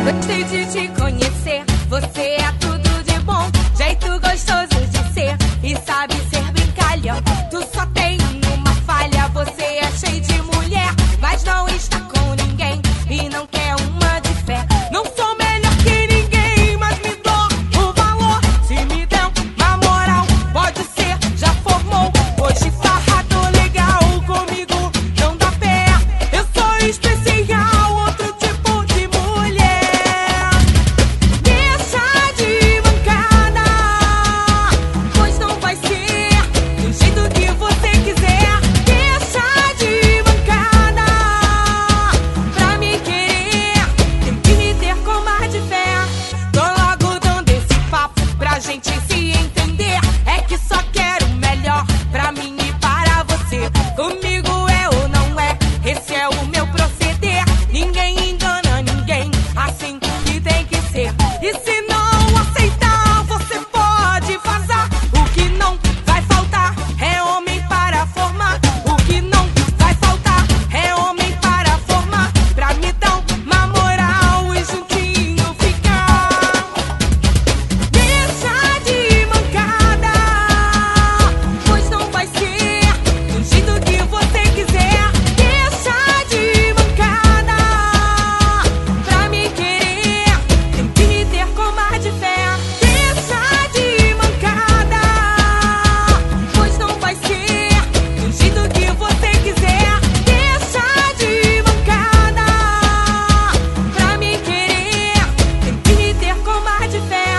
Gostei de te conhecer, você é tudo de bom, jeito gostoso de ser e sabe ser brincalhão. Tu só tem uma falha, você é cheio de mulher, mas não está com ninguém e não quer uma de fé. Não sou melhor que ninguém, mas me dou o valor. Se me der uma moral, pode ser, já formou. Hoje farra, tô legal, comigo não dá pé. Eu sou especial, outro tipo de mulher. Deixa de mancada, pois não vai ser do jeito que você quiser. Deixa de mancada, pra me querer tem que me ter com mar de fé. Tô logo dando esse papo pra gente se entender. É que só quero o melhor pra mim e para você. Comigo é ou não é, esse é o meu proceder. Ninguém engana ninguém, assim que tem que ser. E se não aceitar, você pode vazar. O que não vai faltar é homem para formar. O que não vai faltar é homem para formar. Pra me dar uma moral e juntinho ficar. Deixa de mancada, pois não vai ser do jeito que você quiser. Deixa de mancada, pra me querer tem que me ter com mar de fé. Deixa de mancada, pois não vai ser do jeito que você quiser. Deixa de mancada, pra me querer tem que me ter com mar de fé.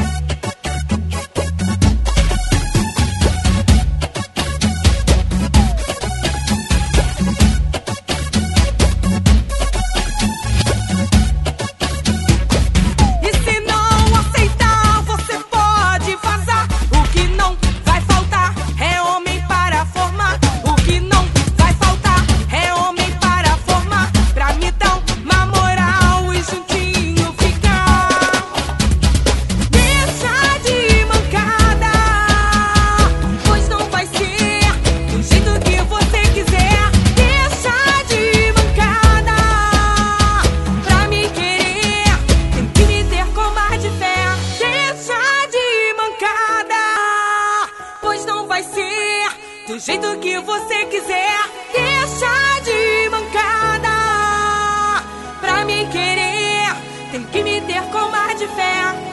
E se não aceitar, você pode vazar. O que não vai faltar é homem para formar. O que não vai faltar é homem para formar. Pra me dar uma moral e juntinho ficar. Deixa de mancada, pois não vai ser do jeito que você quiser. Deixa de mancada, pra me querer tem que me ter com mar de fé. Deixa de mancada, pois não vai ser do jeito que você quiser. Deixa de mancada, pra me querer tem que me ter com mar de fé.